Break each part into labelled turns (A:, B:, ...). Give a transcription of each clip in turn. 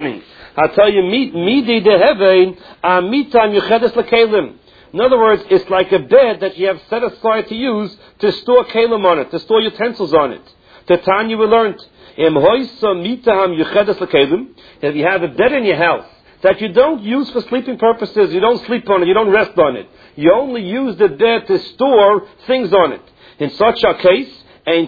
A: I tell you, midi dehevein, mitam yuchedes lekelim. In other words, it's like a bed that you have set aside to use to store kelim on it, to store utensils on it. The Tanya we learned, if you have a bed in your house that you don't use for sleeping purposes, you don't sleep on it, you don't rest on it, you only use the bed to store things on it. In such a case, and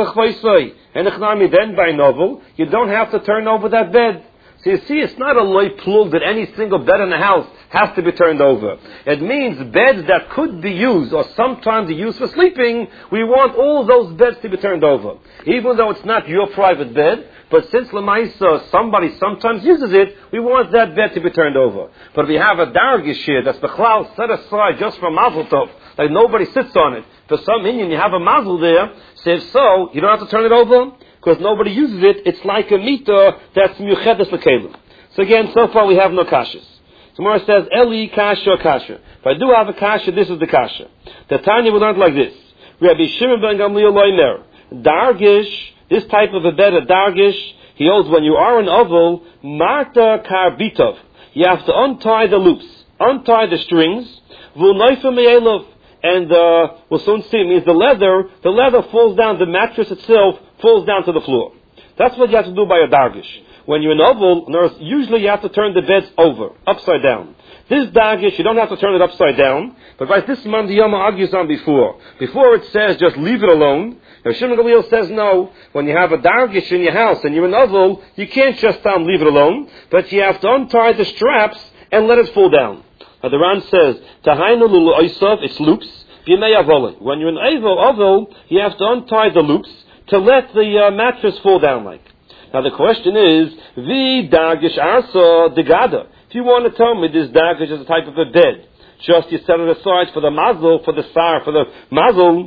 A: then by novel, you don't have to turn over that bed. So you see, it's not a loy plug that any single bed in the house has to be turned over. It means beds that could be used or sometimes used for sleeping, we want all those beds to be turned over. Even though it's not your private bed, but since Lamaisa, somebody sometimes uses it, we want that bed to be turned over. But if we have a dargish here that's the cloud set aside just for mazel tov, like nobody sits on it, for some Indian you have a mazel there, so if so, you don't have to turn it over, because nobody uses it. It's like a mita that's miyuchedes lekelim. So again, so far we have no kashas. Tomorrow says, Eli kasha kasha. If I do have a kasha, this is the kasha. The Tanya we learned like this. Rabbi Shimon ben Gamliel loimer. Dargish, this type of a bed, a dargish, he holds when you are an oval, marta karbitov. You have to untie the loops, untie the strings, v'unayfa me'elov. And we'll soon see, it means the leather falls down, the mattress itself falls down to the floor. That's what you have to do by a dargish. When you're in oval, usually you have to turn the beds over, upside down. This dargish, you don't have to turn it upside down, but right this Monday Yoma argues on before. Before it says just leave it alone. Now Shimon Gamliel says no. When you have a dargish in your house and you're in oval, you can't just leave it alone, but you have to untie the straps and let it fall down. Now the Ran says, Tahainu lulu oisov, it's loops, b'yemei avoli. When you're in oval, you have to untie the loops to let the mattress fall down like. Now the question is, vi dagish arsa degada. If you want to tell me this dagish is a type of a bed, just you set it aside for the mazel, for the sar, for the mazel.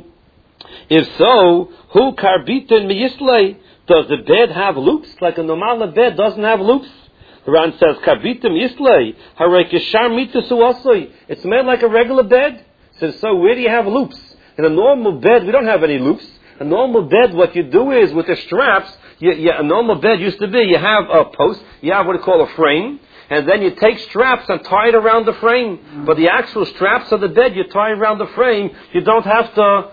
A: If so, hu karbitin miyislei, does the bed have loops? Like a normal bed doesn't have loops? The Ran says, Kabitim Yislei, Harekishar Mitu Suasoi. It's made like a regular bed. So where do you have loops? In a normal bed, we don't have any loops. A normal bed, what you do is, with the straps, a normal bed used to be, you have a post, you have what you call a frame, and then you take straps and tie it around the frame. But the actual straps of the bed, you tie around the frame, you don't have to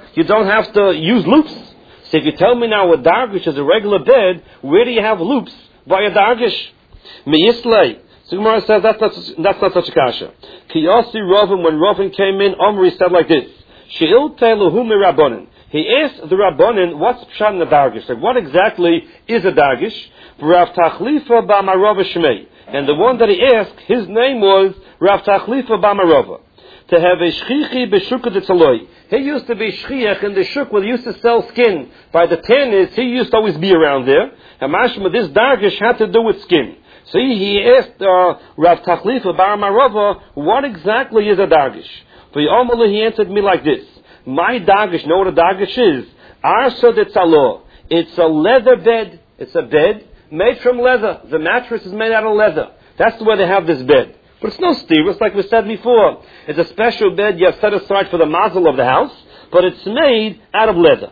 A: use loops. So if you tell me now a dargish is a regular bed, where do you have loops by a dargish? Meyislei. So Gemara says that's not such a kasha. Kiyasi Ravin, when Ravin came in, Omri said like this: She'il teluhu mirabbanan. He asked the Rabbanan, what's pshat in the dargish? Like, what exactly is a dargish? Rav Tachlifa b'Amarava Shmei. And the one that he asked, his name was Rav Tachlifa b'Amarava. To have a shchichi b'shukah d'tzaloi. He used to be shchiach in the shuk where they used to sell skin. By the tannis, he used to always be around there. And mashma, this dargish had to do with skin. So he asked Rav Tachlifa bar Marava, what exactly is a dargish? He answered me like this: my dargish, know what a dargish is? Arsa de tzalo. It's a leather bed. It's a bed made from leather. The mattress is made out of leather. That's the way they have this bed. But it's no stirus, like we said before. It's a special bed you have set aside for the mazel of the house, but it's made out of leather.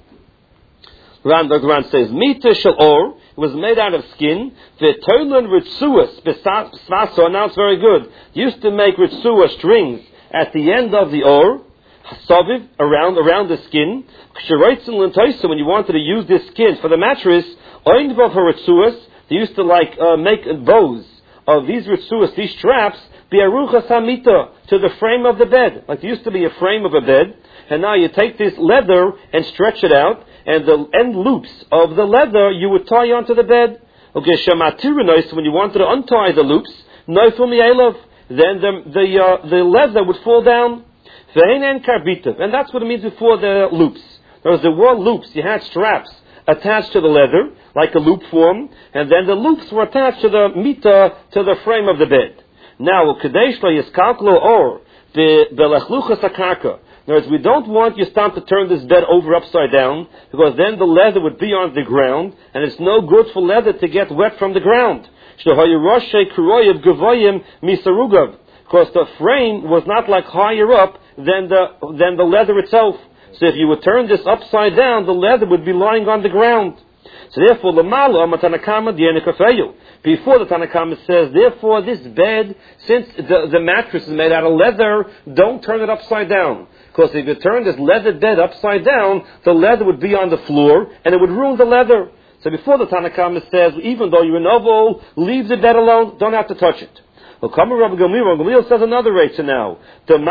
A: The Ran says, Mita shel or, it was made out of skin. The tolan ritzuas besvaso, now it's very good. Used to make ritzua strings at the end of the or, hasaviv, around the skin. When you wanted to use this skin for the mattress, oinvav haritzuas, they used to make bows of these ritzuas, these straps, biarucha samita, to the frame of the bed. Like there used to be a frame of a bed, and now you take this leather and stretch it out, and the end loops of the leather you would tie onto the bed. Okay, shamatirinois, when you wanted to untie the loops, noifum yelov, then the leather would fall down. Ve'ein karbitav, and that's what it means before the loops. There were loops, you had straps attached to the leather, like a loop form, and then the loops were attached to the mita, to the frame of the bed. Now, kadesh lo yiskalklo or belechluchas akarka. In other words, we don't want you to turn this bed over upside down, because then the leather would be on the ground, and it's no good for leather to get wet from the ground. Because the frame was not like higher up than the leather itself. So if you would turn this upside down, the leather would be lying on the ground. So therefore, Before the Tanakhama says, therefore this bed, since the mattress is made out of leather, don't turn it upside down. Because if you turn this leather bed upside down, the leather would be on the floor, and it would ruin the leather. So before the Tanakhama says, even though you're in Oval, leave the bed alone, don't have to touch it. Well, Gamliel says another Reitzah now. Don't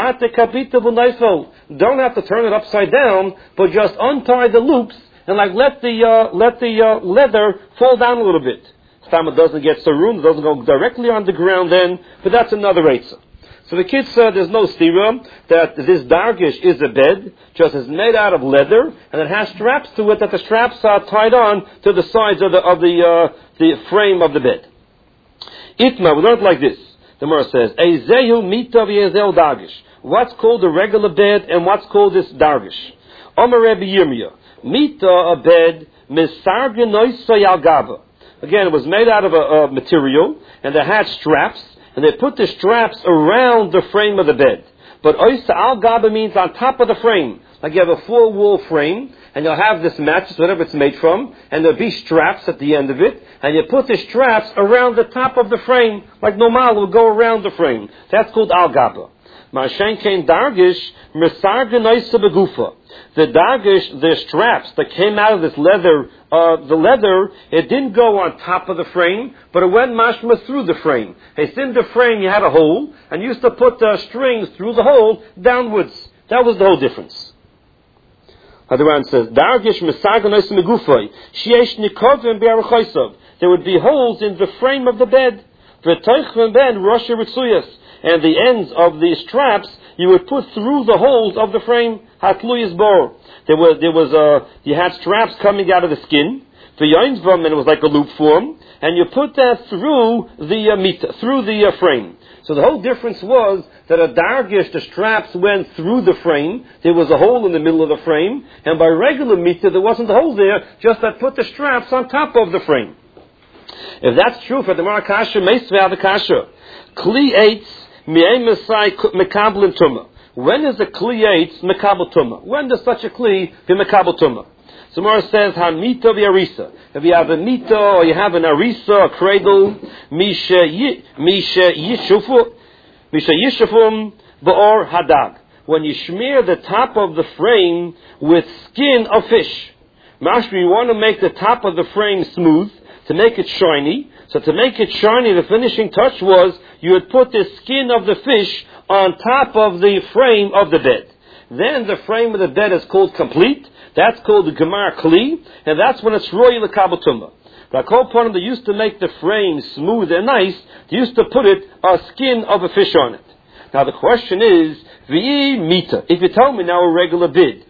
A: have to turn it upside down, but just untie the loops, and let the leather fall down a little bit. It doesn't get so ruined, it doesn't go directly on the ground then, but that's another Reitzah. So the kid said there's no stira that this dargish is a bed, just is made out of leather, and it has straps to it, that the straps are tied on to the sides of the frame of the bed. Itma, we learned like this. The Gemara says, Eizehu mita v'ezel dargish. What's called a regular bed and what's called this dargish? Omer Rebbe Yirmiyah. Mita, a bed, misarge noisay al gaba. Again, it was made out of a material, and they had straps, and they put the straps around the frame of the bed. But oisa al gaba means on top of the frame. Like you have a full wall frame, and you'll have this mattress, whatever it's made from, and there'll be straps at the end of it, and you put the straps around the top of the frame, like normal will go around the frame. That's called al gaba. Ma'ashenkein dargish, misarge noisa begufa. The dargish, the straps that came out of this leather, the leather, it didn't go on top of the frame, but it went mashma through the frame. It's in the frame you had a hole, and you used to put the strings through the hole downwards. That was the whole difference. The Ran says, dargish misarge noisa megufay, sheesh nikovim be'arachosav. There would be holes in the frame of the bed. V'toichem ben rosha ritzuyas. And the ends of the straps you would put through the holes of the frame. Hatluyas bor. You had straps coming out of the skin. And it was like a loop form. And you put that through the mita, through the frame. So the whole difference was that a dargish, the straps went through the frame. There was a hole in the middle of the frame. And by regular mita, there wasn't a hole there. Just that put the straps on top of the frame. If that's true for the Marakasha, Meisvei Avakasha, Kli Eitz, Mi'ei Mesai Mekabel Tumah. When is a Kli Eitz Mekabel Tumah? When does such a Kli be Mekabel Tumah? So Mara says, Ha-mita v'arisa. If you have a mita or you have an arisa, a cradle, Misha Yishufum Ba'or Hadag. When you smear the top of the frame with skin of fish. Mashri, you want to make the top of the frame smooth, to make it shiny. So to make it shiny, the finishing touch was you would put the skin of the fish on top of the frame of the bed. Then the frame of the bed is called complete. That's called the Gemar Kli, and that's when it's Roy L'Kabel Tumah. But they used to make the frame smooth and nice. They used to put a skin of a fish on it. Now the question is, V'i mita. If you tell me now a regular bed,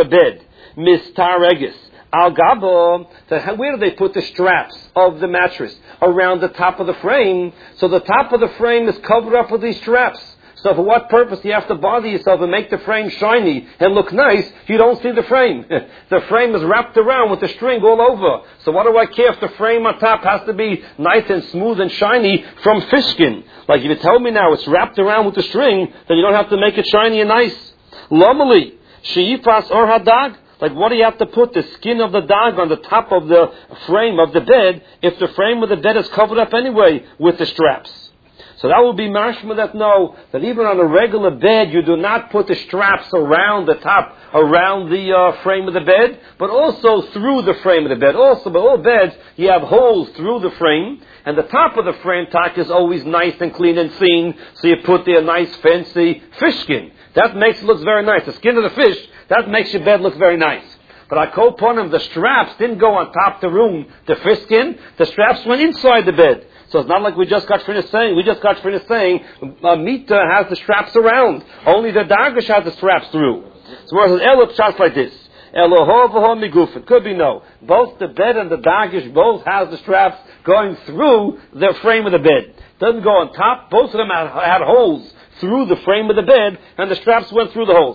A: Mistar Regis, Al Gabo, where do they put the straps of the mattress? Around the top of the frame. So the top of the frame is covered up with these straps. So for what purpose do you have to bother yourself and make the frame shiny and look nice if you don't see the frame? The frame is wrapped around with the string all over. So what do I care if the frame on top has to be nice and smooth and shiny from fish skin? Like if you tell me now it's wrapped around with the string, then you don't have to make it shiny and nice. Lomali, she'ifas or hadag. Like what do you have to put the skin of the dog on the top of the frame of the bed if the frame of the bed is covered up anyway with the straps? So that would be mashma that that even on a regular bed you do not put the straps around the top, around the frame of the bed, but also through the frame of the bed. Also, by all beds, you have holes through the frame, and the top of the frame top is always nice and clean and clean, so you put there a nice fancy fish skin. That makes it look very nice. The skin of the fish, that makes your bed look very nice. But I call upon him, the straps didn't go on top of the room, the fish skin, the straps went inside the bed. So it's not like we just got finished saying. We just got finished saying Mita has the straps around. Only the Dargish has the straps through. So whereas an Elop just like this. It could be no. Both the bed and the Dargish both has the straps going through the frame of the bed. Doesn't go on top. Both of them had holes through the frame of the bed, and the straps went through the holes.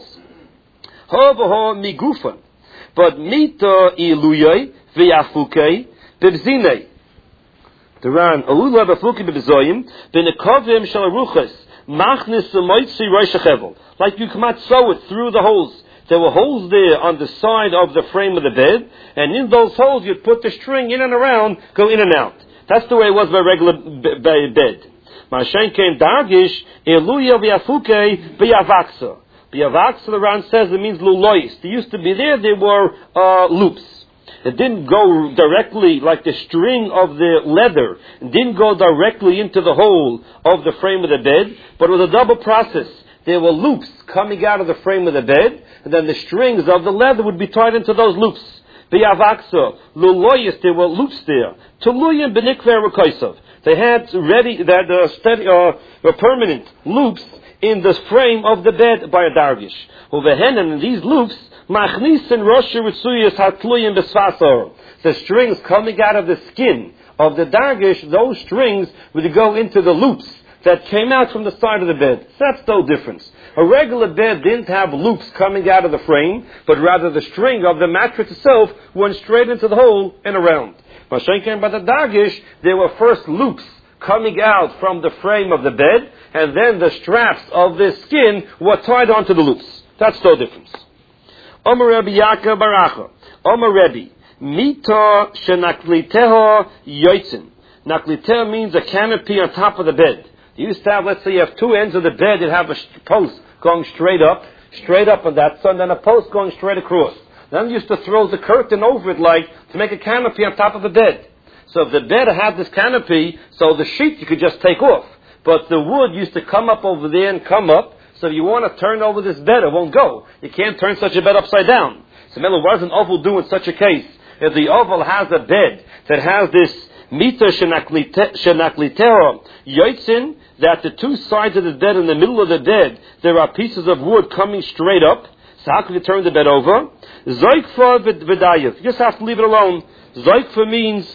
A: But Mita iluyay v'yafukay b'bzinei. The Ran, Alula b'fuki b'bzoyim, b'nekovim shalaruchas, machnis l'moitzi roishachevel. Like you cannot sew it through the holes. There were holes there on the side of the frame of the bed, and in those holes you'd put the string in and around, go in and out. That's the way it was by regular bed. Mashenkein dargish eluya v'yafuke v'yavaksa. V'yavaksa, the Ran says, it means lulois. They used to be there. They were loops. It didn't go directly like the string of the leather. It didn't go directly into the hole of the frame of the bed, but it was a double process. There were loops coming out of the frame of the bed, and then the strings of the leather would be tied into those loops. V'yavaksa, lulois, there were loops there. Tuluyim b'nikver v'koisav. They had ready that permanent loops in the frame of the bed by a dargish. Uvehenen, in these loops, machnisen rosher ritzuyas hatluyim besvasor. The strings coming out of the skin of the dargish, those strings would go into the loops that came out from the side of the bed. So that's no difference. A regular bed didn't have loops coming out of the frame, but rather the string of the mattress itself went straight into the hole and around. By the dargish, there were first loops coming out from the frame of the bed, and then the straps of the skin were tied onto the loops. That's no difference. Omer Rebbe Yaakov Baracha. Omer Rebbe. Mita shenakliteho yoitzin. Nakliteho means a canopy on top of the bed. You used to have, let's say you have two ends of the bed, you'd have a post going straight up on that, so and then a post going straight across. Then you used to throw the curtain over it like to make a canopy on top of the bed. So if the bed had this canopy, so the sheet you could just take off. But the wood used to come up over there and come up. So if you want to turn over this bed, it won't go. You can't turn such a bed upside down. So Mela, what does an oval do in such a case? If the oval has a bed that has this mita shenaklitero yoitzin, that the two sides of the bed, in the middle of the bed, there are pieces of wood coming straight up. So how can you turn the bed over? Zoikfa v'dayev. You just have to leave it alone. Zoikfa means...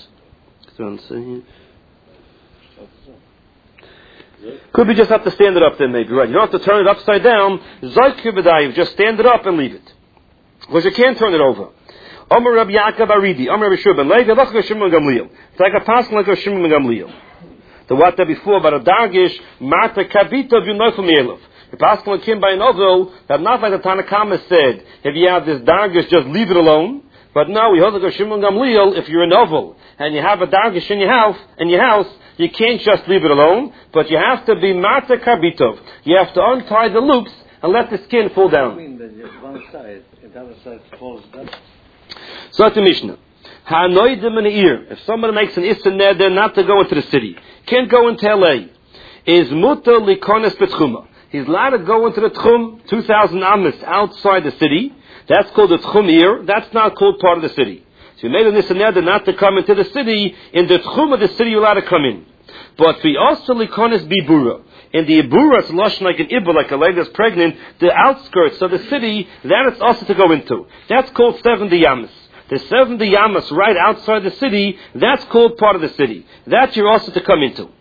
A: Could be just have to stand it up then maybe, right? You don't have to turn it upside down. Zoikfa v'dayev. Just stand it up and leave it. Because you can't turn it over. Omer Rabbi Yaakov Aridi. Omer Rabbi Shurban. Like a Shimon Gamliel. It's like a passing like a Shimon Gamliel. The what there before about a dargish, Marta Kabita V'Noifel Me'elov. The Pascal came by an oval that not like the Tanakama said, if you have this dargish, just leave it alone. But now we hold like a Shimon Gamliel, if you're an oval and you have a dargish in your house, you can't just leave it alone, but you have to be Marta Kabitov. You have to untie the loops and let the skin fall down.
B: I mean that one side, if the other side falls down.
A: So that's the Mishnah. Ha'anoidim in the ear. If somebody makes an issa neder not to go into the city, can't go into LA, is muta likones betchuma. He's allowed to go into the tchum, 2,000 amas outside the city. That's called the tchum ear. That's not called part of the city. So you made an issa neder not to come into the city. In the tchum of the city, you're allowed to come in. But we also likones bibura. In the ibura, it's lush like an ibur, like a lady that's pregnant. The outskirts of the city, that it's also to go into. That's called 70 yamas. The 70 yamas right outside the city, that's called part of the city. That you're also to come into.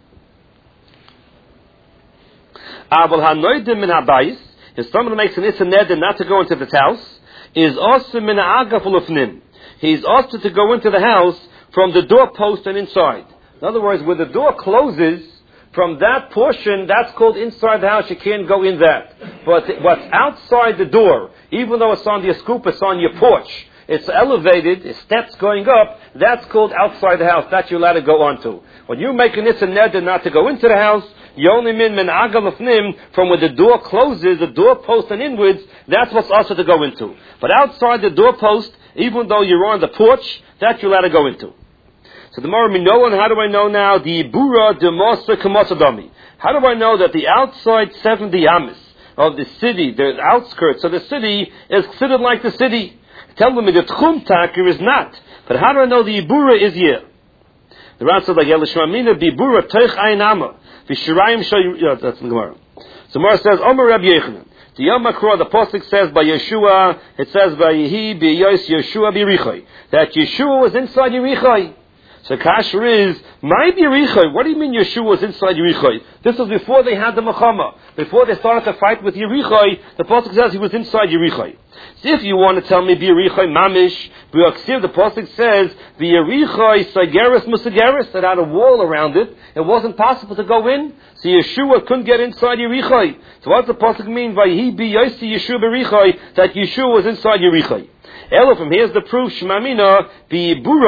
A: Aval hanoidim min habayis, if someone makes an issa neder not to go into this house, is also min ha'agaf ulufnim. He's also to go into the house from the doorpost and inside. In other words, where the door closes, from that portion, that's called inside the house, you can't go in that. But what's outside the door, even though it's on the scoop, it's on your porch, it's elevated, it's steps going up, that's called outside the house, that you're allowed to go onto. When you make an issa neder not to go into the house, you only min agal lefnim, from where the door closes, the doorpost and inwards, that's what's also to go into. But outside the doorpost, even though you're on the porch, that you're allowed to go into. So the more we know, and how do I know now? The ibura de mosa kamosadami. How do I know that the outside 70 amas of the city, the outskirts of the city, is considered like the city? Tell me the tchum taker is not. But how do I know the ibura is here? The Ran said like Yelishmamina bibura teich aynama v'shirayim shal. That's the Gemara. So Gemara says Omer Rabbi Yechanan. The Yom Makro, the Pasuk says by Yeshua, it says by Yehi b'Yos Yeshua b'Yerichai, that Yeshua was inside Yerichai. So Kasher is, my Yerichai, what do you mean Yeshua was inside Yerichai? This was before they had the Mechama. Before they started to fight with Yerichai, the Pasuk says he was inside Yerichai. So if you want to tell me Yerichai Mamish, the Pasuk says, Yerichai Sageris Musageris, that had a wall around it, it wasn't possible to go in, so Yeshua couldn't get inside Yerichai. So what does the Pasuk mean, Vayhi bi Yosi Yeshua b'Yerichai, that Yeshua was inside Yerichai? Elo, from here's the proof, Shemamina bi Ibura,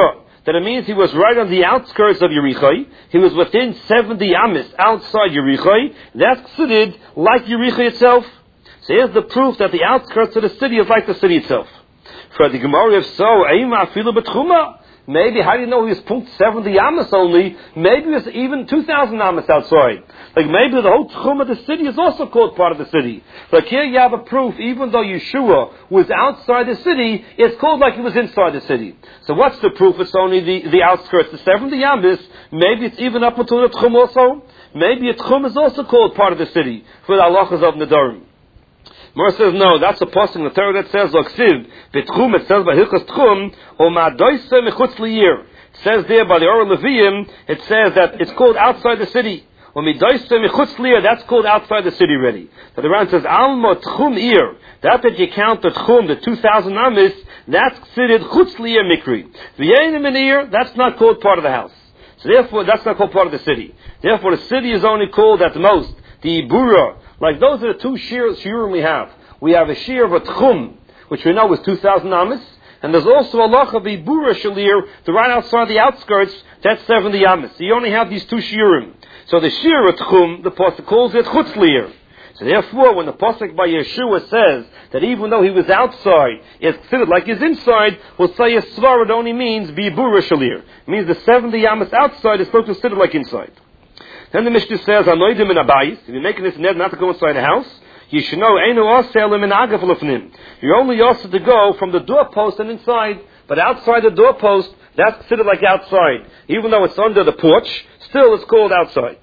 A: that it means he was right on the outskirts of Yericho. He was within 70 amis outside Yericho. That's considered like Yericho itself. So here's the proof that the outskirts of the city is like the city itself. For the Gemara, if so, Eima afilu b'tchuma. Maybe, how do you know he was 70 amas only? Maybe it was even 2,000 amas outside. Like maybe the whole tchum of the city is also called part of the city. Like here you have a proof, even though Yeshua was outside the city, it's called like he was inside the city. So what's the proof? It's only the outskirts, the 70 amas. Maybe it's even up until the tchum also. Maybe a tchum is also called part of the city for the halachas of Nedarim. Mor says, no, that's a passage in the Torah that says, L'ksiv, B'tchum, it says by Hilchas Tchum, O ma'adoise mechutz liyir. It says there by the Or Leviim, it says that it's called outside the city. O midoise mechutz liyir, that's called outside the city already. So the Ran says, Alma Tchum ir, that you count the Tchum, the 2,000 amis, that's considered chutz liyir mikri. V'yenim in ir, that's not called part of the house. So therefore, that's not called part of the city. Therefore, the city is only called at the most, the Ibura. Like those are the two shiurim we have. We have a shiur of a tchum, which we know is 2,000 amis, and there's also a lach of ibura shalir, the right outside the outskirts, that's 70 amis. So you only have these two shiurim. So the shiur of tchum, the pasuk calls it chutz liyir. So therefore, when the pasuk by Yeshua says that even though he was outside, it's considered like he's inside, we'll say a svar, it only means ibura shalir. It means the 70 amis outside is still considered like inside. Then the Mishnah says, Anoidim in Abayis, if you're making this ned not to go inside the house, you should know, you're only asked to go from the doorpost and inside, but outside the doorpost, that's considered like outside. Even though it's under the porch, still it's called outside.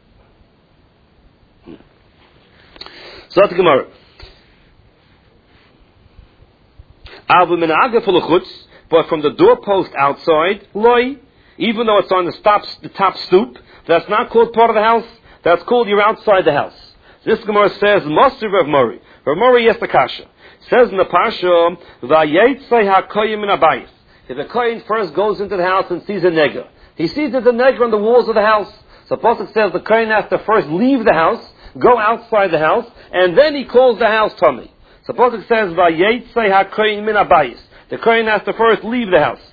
A: So that's the Gemara. But from the doorpost outside, loy, even though it's on the top stoop, that's not called part of the house. That's called you're outside the house. This Gemara says, Master Rav Mori. Rav Mori, yes, the Kasha. Says in the Pasha, Vayetzei HaKoyim in Abayis. If a Kohen first goes into the house and sees a nega, he sees there's a nega on the walls of the house. So Pasuk says the Kohen has to first leave the house, go outside the house, and then he calls the house tummy. So Pasuk says, Vayetzei HaKoyim in Abayis. The Kohen has to first leave the house.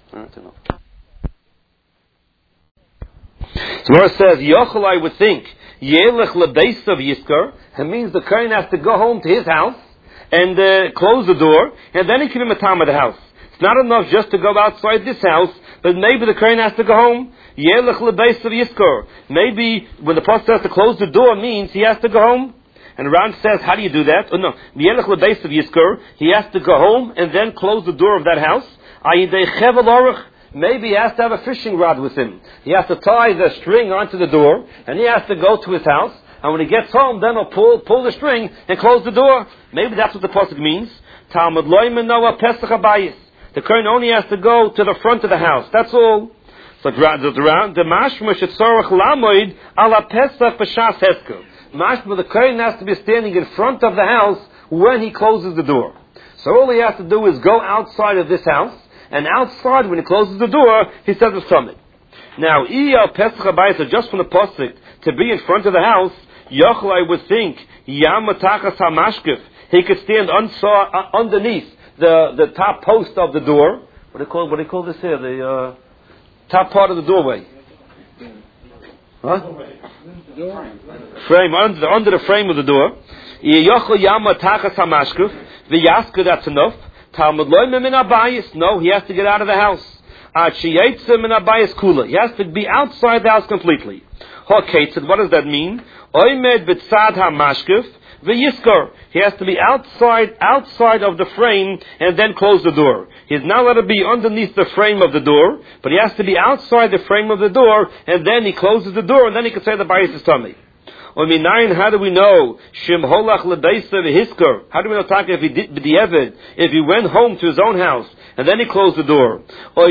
A: So Gemara says, Yochel, I would think, Yelech lebeis of Yiskar, it means the Kohen has to go home to his house and close the door, and then he can be matam of the house. It's not enough just to go outside this house, but maybe the Kohen has to go home. Yelech lebeis of Yiskar. Maybe when the pastor has to close the door means he has to go home. And Ran says, how do you do that? Oh no, Yelech lebeis of Yiskar, he has to go home and then close the door of that house. Ayidei chevel orach. Maybe he has to have a fishing rod with him. He has to tie the string onto the door, and he has to go to his house, and when he gets home, then he'll pull the string and close the door. Maybe that's what the pasuk means. Talmud loy menoa pesach habayis. The Kohen only has to go to the front of the house. That's all. So the mashma should sorach lamoid ala pesach b'shas heskel. Mashma, the Kohen has to be standing in front of the house when he closes the door. So all he has to do is go outside of this house, and outside, when he closes the door, he says the summit. Now, Pesach Habayis, just from the pasuk to be in front of the house, Yochel, I would think, Yam Matachas HaMashkef, he could stand underneath the top post of the door. What do you call this here? The top part of the doorway. Huh? Frame, under the frame of the door. Yochel Yam Matachas HaMashkef, V'yaska, that's enough. Talmud loy min abayis. No, he has to get out of the house. He has to be outside the house completely. What does that mean? Oymed b'tzad hamashkef v'yiskor. He has to be outside of the frame and then close the door. He's not allowed to be underneath the frame of the door, but he has to be outside the frame of the door, and then he closes the door, and then he can say the bayis is tummy. How do we know? How do we know if he did b'di'evid, if he went home to his own house and then he closed the door?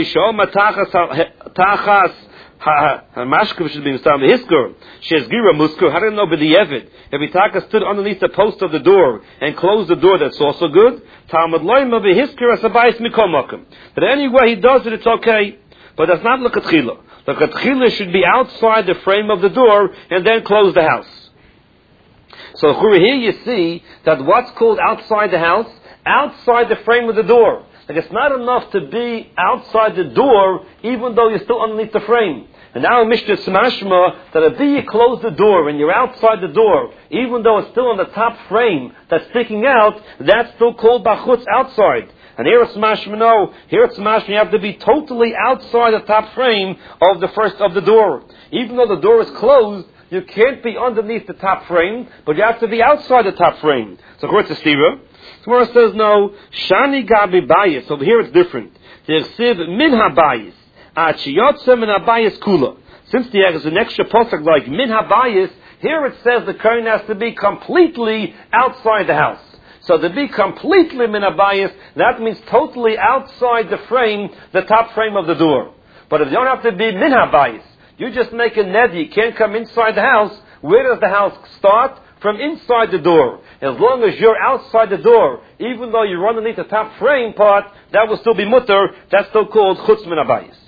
A: Mashkav should be mistam hisker. Shezgira musker. How do you know b'di'evid? If he taka stood underneath the post of the door and closed the door, that's also good. Talmud loyma b'hisker asabayis mikomakim. But anyway he does it, it's okay. But that's not l'katchila. The katchila should be outside the frame of the door and then close the house. So here you see that what's called outside the house, outside the frame of the door. Like it's not enough to be outside the door, even though you're still underneath the frame. And now in Mishnah Smashma, that if you close the door and you're outside the door, even though it's still on the top frame that's sticking out, that's still called bachutz, outside. And here it's Smashma, no. Here it's Smashma, you have to be totally outside the top frame of the door. Even though the door is closed, you can't be underneath the top frame, but you have to be outside the top frame. So according to Stira, Gemara says no, Shani Gabi Bayis. Over here it's different. There's Min HaBayis. Achiyotze Min HaBayis Kula. Since there's an extra posuk like Min HaBayis, here it says the kohen has to be completely outside the house. So to be completely Min HaBayis, that means totally outside the frame, the top frame of the door. But if you don't have to be Min HaBayis, you just make a nedi, you can't come inside the house. Where does the house start? From inside the door. As long as you're outside the door, even though you're underneath the top frame part, that will still be mutter. That's still called chutz min habayis.